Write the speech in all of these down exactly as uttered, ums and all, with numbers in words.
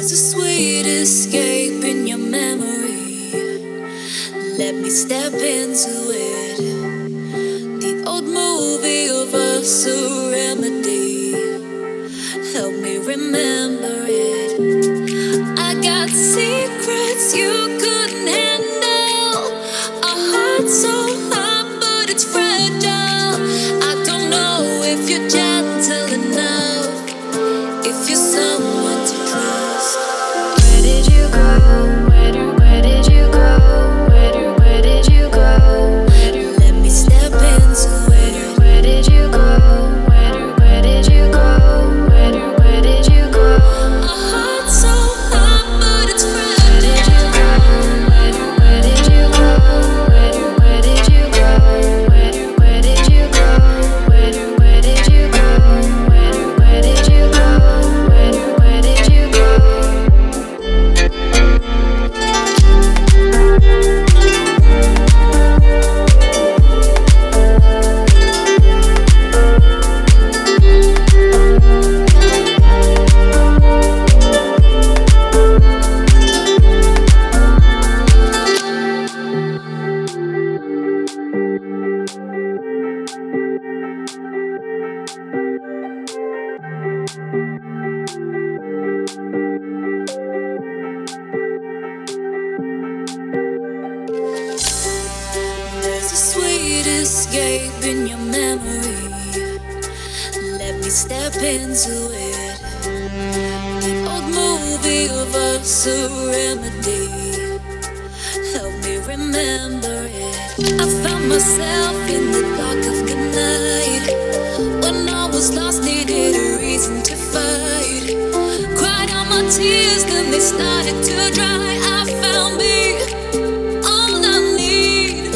There's a sweet escape in your memory. Let me step into it. The old movie of us, a remedy. Help me remember it. I got secrets you couldn't handle. A heart so hot, but it's fragile. I don't know if you're gentle enough, if you're someone to trust. Where did you go? Where do, where did you go? Where do, where did you go? Where do, let me step into it. Where did you go? Where do, where did you go? Where do, where did you go? A heart so hot, but it's fragile. Where do, where did you go? Where do, where did you go? Where do, where did you go? Where do, where did you go? Where do, where did you go? Where do, where did you go? There's a sweet escape in your memory. Let me step into it. The old movie of us, a remedy. Help me remember it. I found myself in the dark of the night, when I was lost, needed a reason to fight. Cried out my tears, then they started to dry. I found me, all I need.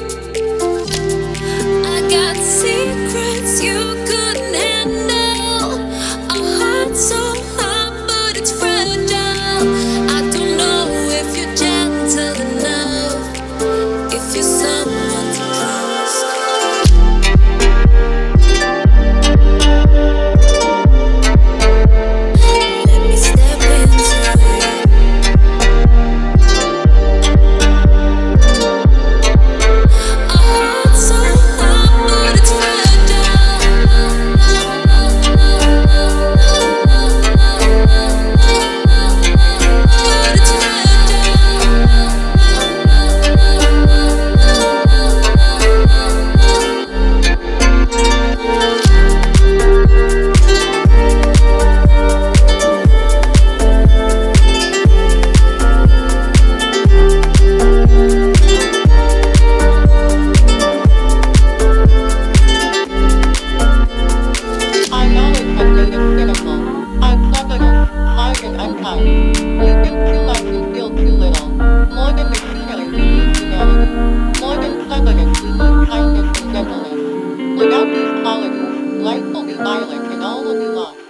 I got secrets you couldn't handle. A heart so hot, but it's fragile. I don't know if you're gentle enough, if you're someone to trust. Let me step into it. A heart so hot, but it's I know it has made us cynical. Our cleverness, hard and unkind. We think too much and feel too little. More than machinery, we need humanity. More than cleverness, we need kindness and gentleness. Without these qualities, life will be violent and all will be lost.